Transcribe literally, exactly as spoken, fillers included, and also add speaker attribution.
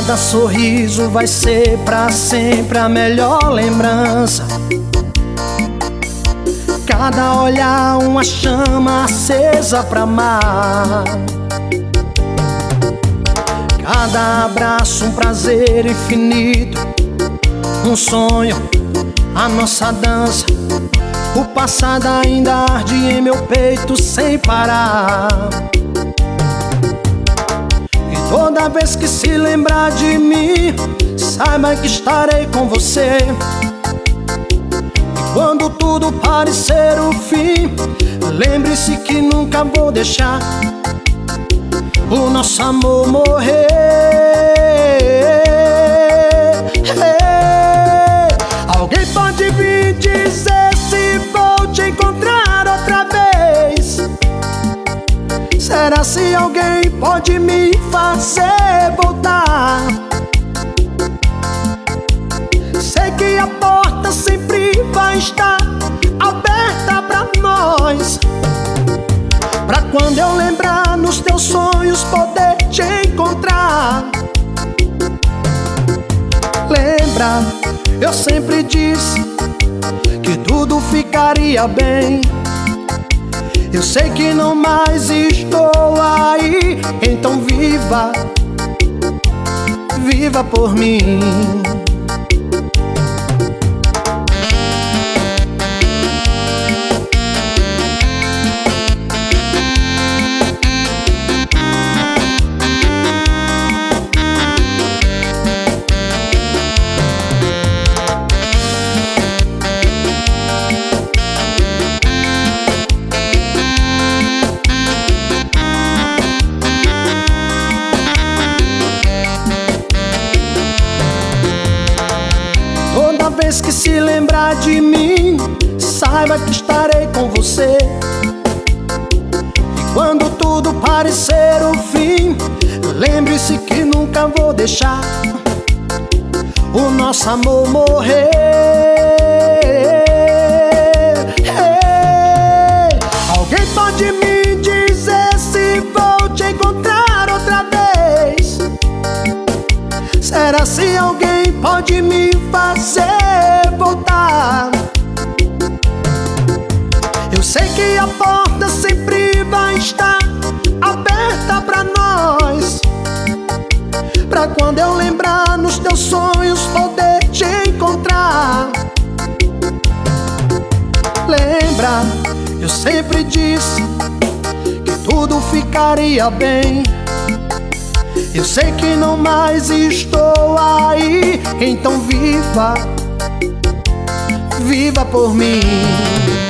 Speaker 1: Cada sorriso vai ser pra sempre a melhor lembrança. Cada olhar uma chama acesa pra amar. Cada abraço um prazer infinito, um sonho, a nossa dança. O passado ainda arde em meu peito sem parar. E toda vez que se lembrar de mim, saiba que estarei com você. E quando tudo parecer o fim, lembre-se que nunca vou deixar o nosso amor morrer. Alguém pode vir dizer se vou te encontrar outra vez? Será se alguém pode me fazer voltar? Sei que a porta sempre vai estar aberta pra nós, pra quando eu lembrar nos teus sonhos poder te encontrar. Lembra, eu sempre disse que tudo ficaria bem. Eu sei que não mais estou aí, então viva, viva por mim. Toda vez que se lembrar de mim, saiba que estarei com você. E quando tudo parecer o fim, lembre-se que nunca vou deixar o nosso amor morrer. Hey, alguém pode me dizer se vou te encontrar outra vez? Será se alguém pode me fazer voltar? Eu sei que a porta sempre vai estar aberta pra nós, pra quando eu lembrar nos teus sonhos poder te encontrar. Lembra, eu sempre disse que tudo ficaria bem. Eu sei que não mais estou aí, então viva, viva por mim.